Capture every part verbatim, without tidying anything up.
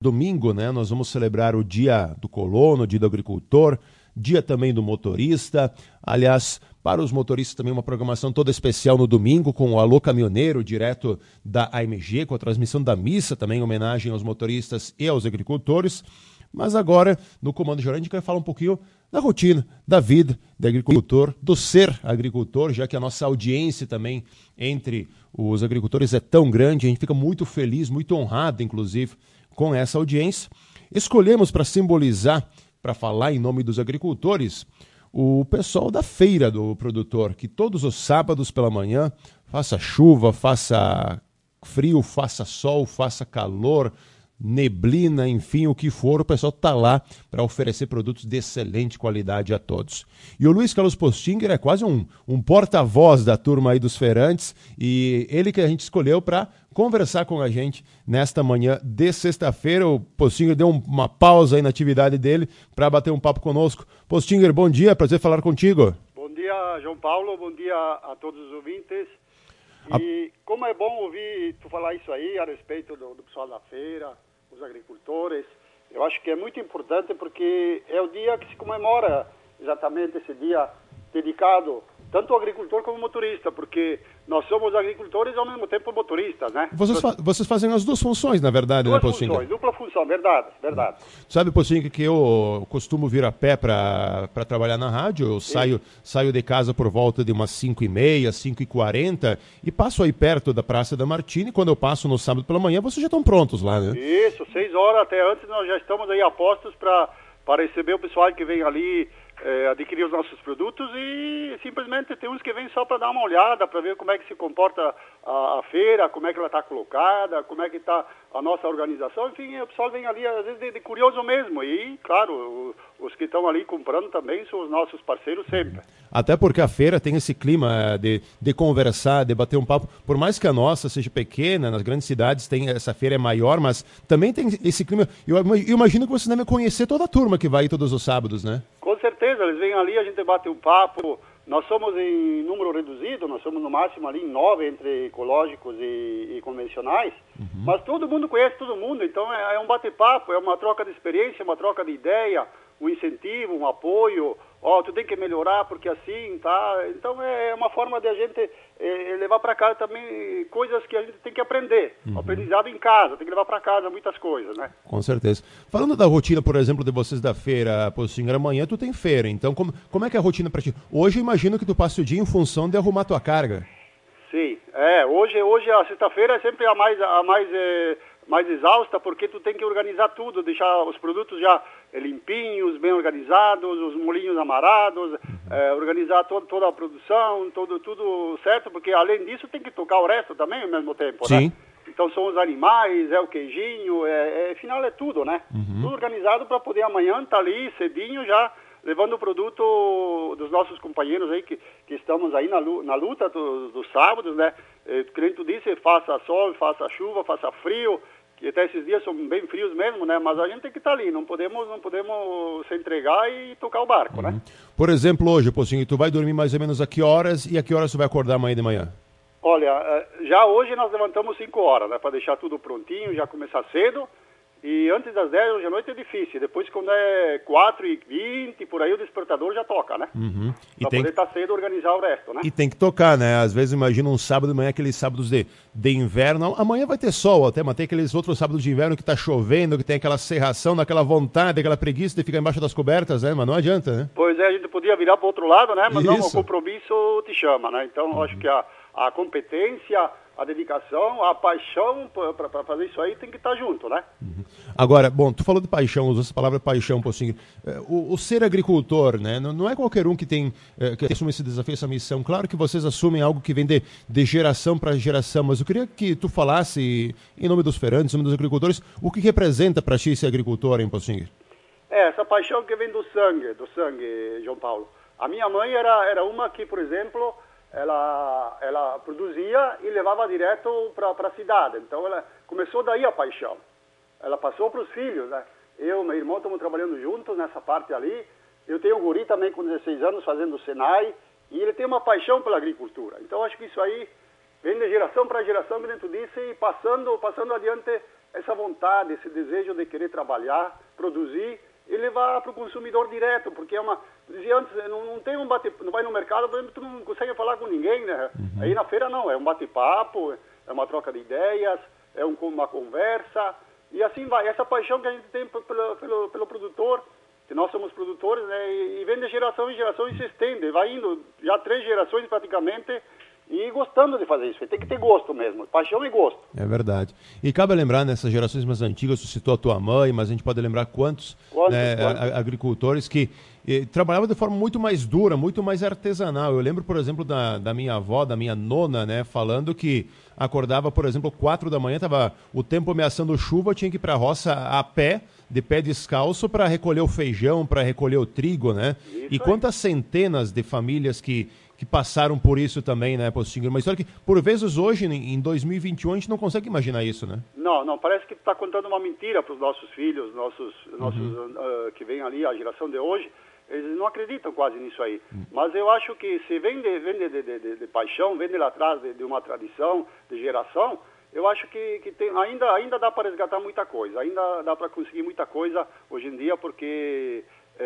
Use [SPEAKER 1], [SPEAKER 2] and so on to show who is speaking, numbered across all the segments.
[SPEAKER 1] Domingo, né, nós vamos celebrar o Dia do Colono, o Dia do Agricultor, Dia também do Motorista. Aliás, para os motoristas também uma programação toda especial no domingo com o Alô Caminhoneiro, direto da A M G, com a transmissão da missa também em homenagem aos motoristas e aos agricultores. Mas agora, no Comando Geral, a gente quer falar um pouquinho da rotina, da vida do agricultor, do ser agricultor, já que a nossa audiência também entre os agricultores é tão grande, a gente fica muito feliz, muito honrado, inclusive, com essa audiência. Escolhemos para simbolizar, para falar em nome dos agricultores, o pessoal da Feira do Produtor, que todos os sábados pela manhã, faça chuva, faça frio, faça sol, faça calor, neblina, enfim, o que for, o pessoal está lá para oferecer produtos de excelente qualidade a todos. E o Luiz Carlos Postinger é quase um, um porta-voz da turma aí dos feirantes, e ele que a gente escolheu para conversar com a gente nesta manhã de sexta-feira. O Postinger deu um, uma pausa aí na atividade dele para bater um papo conosco. Postinger, bom dia, prazer falar contigo.
[SPEAKER 2] Bom dia, João Paulo, bom dia a todos os ouvintes. E a... como é bom ouvir tu falar isso aí a respeito do, do pessoal da feira, os agricultores. Eu acho que é muito importante porque é o dia que se comemora exatamente esse dia dedicado tanto ao agricultor como ao motorista, porque nós somos agricultores e ao mesmo tempo motoristas, né?
[SPEAKER 1] Vocês, fa vocês fazem as duas funções, na verdade,
[SPEAKER 2] duas
[SPEAKER 1] né, Postinger?
[SPEAKER 2] Funções, dupla função, verdade, verdade.
[SPEAKER 1] Sabe, Postinger, que eu costumo vir a pé para trabalhar na rádio, eu saio, saio de casa por volta de umas cinco e meia, cinco e quarenta e passo aí perto da Praça da Martini. Quando eu passo no sábado pela manhã, vocês já estão prontos lá, né?
[SPEAKER 2] Isso, seis horas até antes nós já estamos aí a postos para para receber o pessoal que vem ali É, adquirir os nossos produtos, e simplesmente tem uns que vêm só para dar uma olhada, para ver como é que se comporta a, a feira, como é que ela está colocada, como é que está a nossa organização. Enfim, o pessoal vem ali às vezes de, de curioso mesmo, e claro, o, os que estão ali comprando também são os nossos parceiros sempre.
[SPEAKER 1] Até porque a feira tem esse clima de, de conversar, de bater um papo, por mais que a nossa seja pequena, nas grandes cidades tem, essa feira é maior, mas também tem esse clima. Eu, eu imagino que você deve conhecer toda a turma que vai todos os sábados, né?
[SPEAKER 2] Com certeza, eles vêm ali, a gente bate um papo. Nós somos em número reduzido, nós somos no máximo ali em nove entre ecológicos e, e convencionais, uhum. Mas todo mundo conhece todo mundo, então é, é um bate-papo, é uma troca de experiência, uma troca de ideia, um incentivo, um apoio. Ó, oh, tu tem que melhorar porque assim, tá? Então é uma forma de a gente é, levar para casa também coisas que a gente tem que aprender. Uhum. Aprendizado em casa, tem que levar para casa muitas coisas, né?
[SPEAKER 1] Com certeza. Falando da rotina, por exemplo, de vocês da feira, Postinger, amanhã tu tem feira, então como, como é que é a rotina para ti? Hoje eu imagino que tu passe o dia em função de arrumar tua carga.
[SPEAKER 2] Sim, é, hoje, hoje a sexta-feira é sempre a mais, a mais, é, mais exausta, porque tu tem que organizar tudo, deixar os produtos já limpinhos, bem organizados, os molinhos amarados, uhum. é, organizar todo, toda a produção, todo, tudo certo, porque além disso tem que tocar o resto também ao mesmo tempo,
[SPEAKER 1] Sim.
[SPEAKER 2] né? Então são os animais, é o queijinho, é, é, afinal é tudo, né? Uhum. Tudo organizado para poder amanhã estar tá ali cedinho já levando o produto dos nossos companheiros aí que, que estamos aí na, na luta dos, dos sábados, né? É, como tu disse, faça sol, faça chuva, faça frio, que até esses dias são bem frios mesmo, né? Mas a gente tem que estar tá ali, não podemos, não podemos se entregar e tocar o barco, uhum. né?
[SPEAKER 1] Por exemplo, hoje, Pocinho, tu vai dormir mais ou menos a que horas e a que horas tu vai acordar amanhã de manhã?
[SPEAKER 2] Olha, já hoje nós levantamos cinco horas, né? Para deixar tudo prontinho, já começar cedo. E antes das dez hoje à noite é difícil. Depois, quando é quatro e vinte, por aí o despertador já toca, né?
[SPEAKER 1] Uhum.
[SPEAKER 2] Para poder estar tá cedo e organizar o resto, né?
[SPEAKER 1] E tem que tocar, né? Às vezes, imagina um sábado de manhã, aqueles sábados de, de inverno. Amanhã vai ter sol até, mas tem aqueles outros sábados de inverno que tá chovendo, que tem aquela serração, aquela vontade, aquela preguiça de ficar embaixo das cobertas, né? Mas não adianta, né?
[SPEAKER 2] Pois é, a gente podia virar para o outro lado, né? Mas
[SPEAKER 1] Isso.
[SPEAKER 2] não, o compromisso te chama, né? Então, uhum. acho que a, a competência, a dedicação, a paixão para fazer isso aí tem que estar tá junto, né?
[SPEAKER 1] Uhum. Agora, bom, tu falou de paixão, usou essa palavra paixão, Pocinho. O, o ser agricultor, né? Não, não é qualquer um que tem que assume esse desafio, essa missão. Claro que vocês assumem algo que vem de, de geração para geração, mas eu queria que tu falasse, em nome dos feirantes, em nome dos agricultores, o que representa para ti ser agricultor, hein, Pocinho?
[SPEAKER 2] É, essa paixão que vem do sangue, do sangue, João Paulo. A minha mãe era, era uma que, por exemplo, ela, ela produzia e levava direto para a cidade. Então, ela começou daí a paixão. Ela passou para os filhos, né? Eu e meu irmão estamos trabalhando juntos nessa parte ali. Eu tenho um guri também com dezesseis anos fazendo o Senai. E ele tem uma paixão pela agricultura. Então, acho que isso aí vem de geração para geração, como tu disse, e passando, passando adiante essa vontade, esse desejo de querer trabalhar, produzir e levar para o consumidor direto, porque é uma... Dizia antes, não, não tem um bate... Não vai no mercado, por exemplo, tu não consegue falar com ninguém, né? Uhum. Aí na feira não, é um bate-papo, é uma troca de ideias, é um, uma conversa, e assim vai. Essa paixão que a gente tem pelo, pelo, pelo produtor, que nós somos produtores, né? E, e vem de geração em geração e se estende, vai indo já três gerações praticamente, e gostando de fazer isso. Tem que ter gosto mesmo, paixão e gosto.
[SPEAKER 1] É verdade. E cabe lembrar, nessas gerações mais antigas, você citou a tua mãe, mas a gente pode lembrar quantos, quantos, né, quantos? A, agricultores que eh, trabalhavam de forma muito mais dura, muito mais artesanal. Eu lembro, por exemplo, da, da minha avó, da minha nona, né, falando que acordava, por exemplo, quatro da manhã, estava o tempo ameaçando chuva, tinha que ir para a roça a pé, de pé descalço, para recolher o feijão, para recolher o trigo, né? Isso e quantas aí. centenas de famílias que que passaram por isso também, né, Postinger? Uma história que, por vezes, hoje, em dois mil e vinte e um, a gente não consegue imaginar isso, né?
[SPEAKER 2] Não, não, parece que está contando uma mentira para os nossos filhos, nossos, uhum. nossos uh, que vem ali, a geração de hoje, eles não acreditam quase nisso aí. Uhum. Mas eu acho que se vem de, vem de, de, de, de paixão, vem de lá atrás de, de uma tradição, de geração, eu acho que, que tem, ainda, ainda dá para resgatar muita coisa, ainda dá para conseguir muita coisa hoje em dia, porque...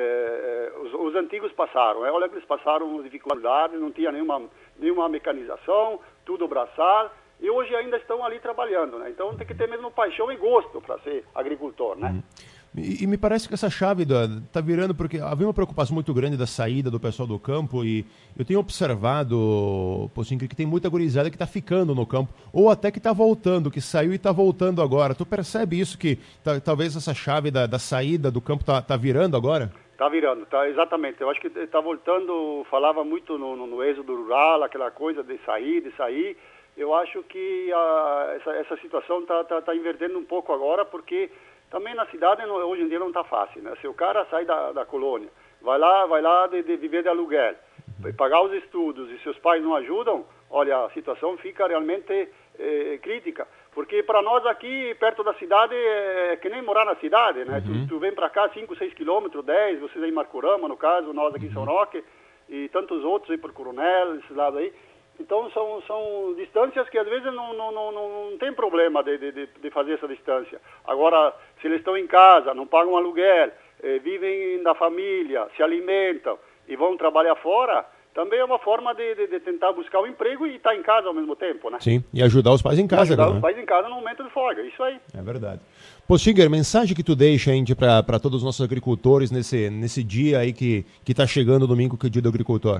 [SPEAKER 2] É, os, os antigos passaram, é, olha que eles passaram dificuldades, não tinha nenhuma, nenhuma mecanização, tudo braçal, e hoje ainda estão ali trabalhando, né? Então tem que ter mesmo paixão e gosto para ser agricultor, né?
[SPEAKER 1] Uhum. E, e me parece que essa chave está virando, porque havia uma preocupação muito grande da saída do pessoal do campo, e eu tenho observado, Postinger, que tem muita gurizada que está ficando no campo, ou até que está voltando, que saiu e está voltando agora. Tu percebe isso, que tá, talvez essa chave da, da saída do campo está tá virando agora?
[SPEAKER 2] Está virando, tá, exatamente. Eu acho que está voltando, falava muito no, no, no êxodo rural, aquela coisa de sair, de sair. Eu acho que a, essa, essa situação está tá, tá invertendo um pouco agora, porque também na cidade não, hoje em dia não está fácil, né? Se o cara sai da, da colônia, vai lá, vai lá de, de viver de aluguel, pagar os estudos e seus pais não ajudam, olha, a situação fica realmente eh, crítica. Porque para nós aqui, perto da cidade, é que nem morar na cidade, né? Uhum. Tu, tu vem para cá cinco, seis quilômetros, dez, vocês aí em Marcorama, no caso, nós aqui em São Roque, e tantos outros aí por Coronel, esses lados aí. Então são, são distâncias que às vezes não, não, não, não tem problema de, de, de fazer essa distância. Agora, se eles estão em casa, não pagam aluguel, eh, vivem da família, se alimentam e vão trabalhar fora, também é uma forma de, de, de tentar buscar um emprego e estar em casa ao mesmo tempo, né?
[SPEAKER 1] Sim, e ajudar os pais em casa.
[SPEAKER 2] Ajudar
[SPEAKER 1] né?
[SPEAKER 2] os pais em casa no momento de folga, isso aí.
[SPEAKER 1] É verdade. Postinger, mensagem que tu deixa para todos os nossos agricultores nesse, nesse dia aí que está chegando domingo, que é o dia do agricultor?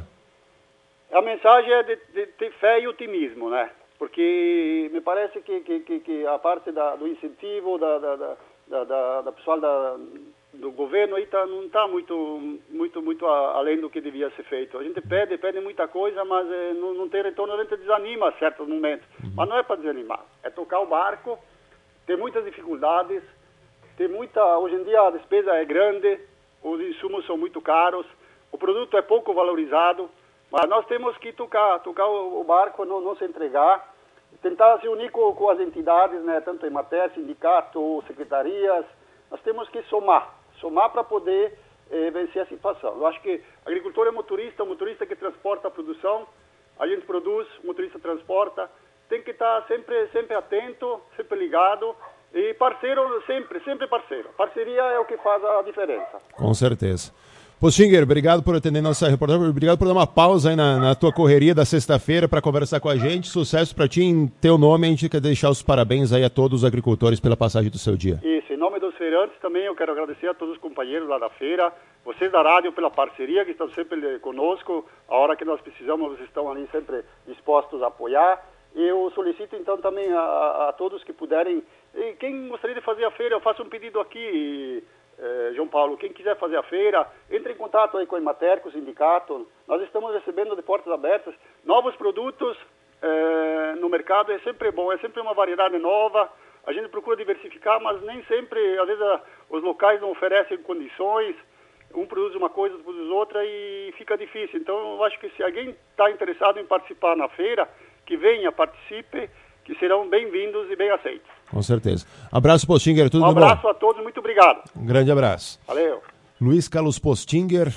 [SPEAKER 2] A mensagem é de, de ter fé e otimismo, né? Porque me parece que, que, que, que a parte da, do incentivo da, da, da, da, da, da pessoal da, do governo aí tá, não está muito, muito, muito a, além do que devia ser feito. A gente pede, pede muita coisa, mas é, não, não tem retorno, a gente desanima a certos momentos. Uhum. Mas não é para desanimar, é tocar o barco, tem muitas dificuldades, tem muita, hoje em dia a despesa é grande, os insumos são muito caros, o produto é pouco valorizado, mas nós temos que tocar, tocar o, o barco, não, não se entregar, tentar se unir com, com as entidades, né, tanto Emater, sindicato, secretarias, nós temos que somar, somar para poder eh, vencer a situação. Eu acho que agricultor é motorista, o motorista que transporta a produção, a gente produz, o motorista transporta, tem que estar sempre, sempre atento, sempre ligado e parceiro sempre, sempre parceiro. Parceria é o que faz a diferença.
[SPEAKER 1] Com certeza. Postinger, obrigado por atender nossa reportagem, obrigado por dar uma pausa aí na, na tua correria da sexta-feira para conversar com a gente. Sucesso para ti, em teu nome a gente quer deixar os parabéns aí a todos os agricultores pela passagem do seu dia.
[SPEAKER 2] Isso, em nome dos feirantes também eu quero agradecer a todos os companheiros lá da feira, vocês da rádio pela parceria que estão sempre conosco, a hora que nós precisamos vocês estão ali sempre dispostos a apoiar. Eu solicito então também a, a todos que puderem, e quem gostaria de fazer a feira, eu faço um pedido aqui, eh, João Paulo, quem quiser fazer a feira, entre em contato aí com a Emater, com o sindicato, nós estamos recebendo de portas abertas novos produtos eh, no mercado, é sempre bom, é sempre uma variedade nova, a gente procura diversificar, mas nem sempre, às vezes a, os locais não oferecem condições, um produz uma coisa, outro produz outra e fica difícil, então eu acho que se alguém está interessado em participar na feira, que venha, participe, que serão bem-vindos e bem aceitos.
[SPEAKER 1] Com certeza. Abraço, Postinger, tudo bom?
[SPEAKER 2] Um abraço a todos, muito obrigado.
[SPEAKER 1] Um grande abraço.
[SPEAKER 2] Valeu.
[SPEAKER 1] Luiz Carlos Postinger,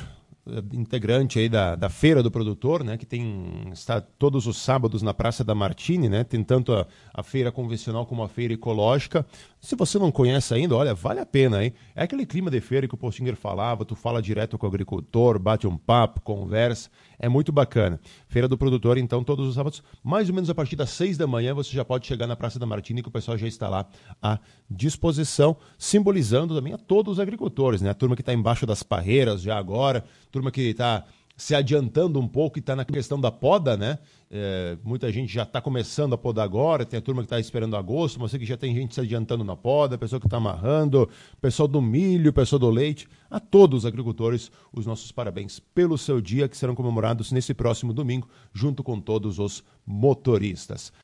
[SPEAKER 1] integrante aí da, da Feira do Produtor, né, que tem, está todos os sábados na Praça da Martini, né, tem tanto a, a feira convencional como a feira ecológica. Se você não conhece ainda, olha, vale a pena, hein? É aquele clima de feira que o Postinger falava, tu fala direto com o agricultor, bate um papo, conversa, é muito bacana. Feira do Produtor, então, todos os sábados, mais ou menos a partir das seis da manhã, você já pode chegar na Praça da Martini, que o pessoal já está lá à disposição, simbolizando também a todos os agricultores, né? A turma que está embaixo das parreiras já agora, turma que está se adiantando um pouco e está na questão da poda, né? É, muita gente já está começando a podar agora, tem a turma que está esperando agosto, mas sei que já tem gente se adiantando na poda, pessoa que está amarrando, pessoal do milho, pessoal do leite, a todos os agricultores, os nossos parabéns pelo seu dia, que serão comemorados nesse próximo domingo, junto com todos os motoristas.